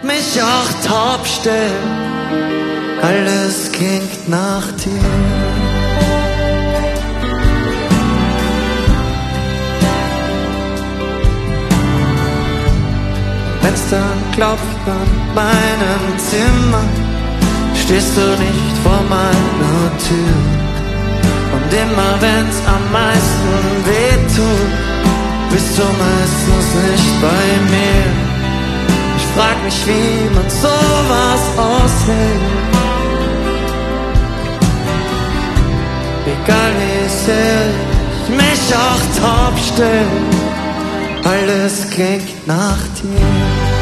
mich auch taub stellen, alles klingt nach dir. Wenn's dann klopft an meinem Zimmer, stehst du nicht vor meiner Tür. Und immer wenn's am meisten wehtut, bist du meistens nicht bei mir. Ich frag mich, wie man sowas aushält. Egal wie sehr ich mich auch taub stell, alles klingt nach dir.